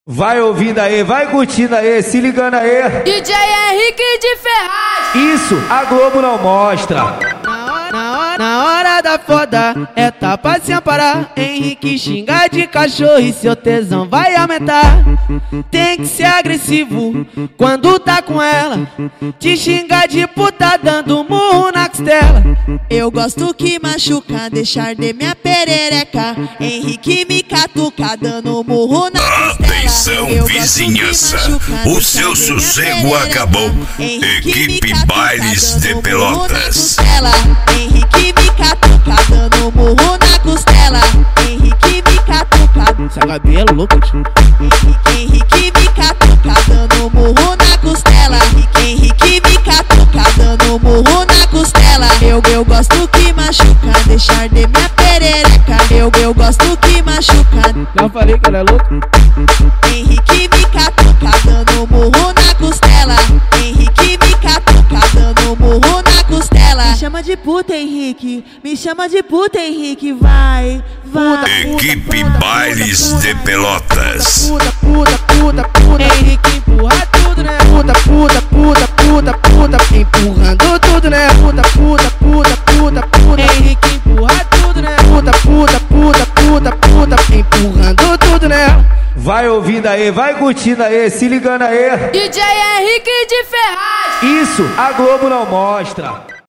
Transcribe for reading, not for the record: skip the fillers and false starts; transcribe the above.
Vai ouvindo aí, vai curtindo aí, se ligando aí. DJ Henrique de Ferraz. Isso, a Globo não mostra. Na hora da foda é tapa sem parar. Henrique xinga de cachorro e seu tesão vai aumentar. Tem que ser agressivo quando tá com ela. Te xinga de puta dando murro na costela. Eu gosto que machuca, deixar de minha perereca. Henrique me catuca dando murro na costela. Atenção, vizinhança, o seu sossego acabou. Equipe Bailes de Pelotas. Henrique me catuca dando murro na costela. Henrique me catuca. Seu cabelo louco. Henrique me catuca dando murro na costela. Henrique me catuca dando murro na costela. Eu gosto que machuca, deixar de minha perereca. Eu gosto que machuca. Já falei que ela é louca. Henrique me catuca dando murro na costela. Henrique me catuca dando murro na costela. Me chama de puta, Henrique. Me chama de puta, Henrique. Vai. Equipe Bailes de Pelotas. Puta. Henrique empurra tudo, né? Puta. Empurrando tudo, né? Puta. Henrique empurra tudo, né? Puta. Empurrando tudo, né? Vai ouvindo aí, vai curtindo aí, se ligando aí. DJ Henrique de Ferraz. Isso, a Globo não mostra.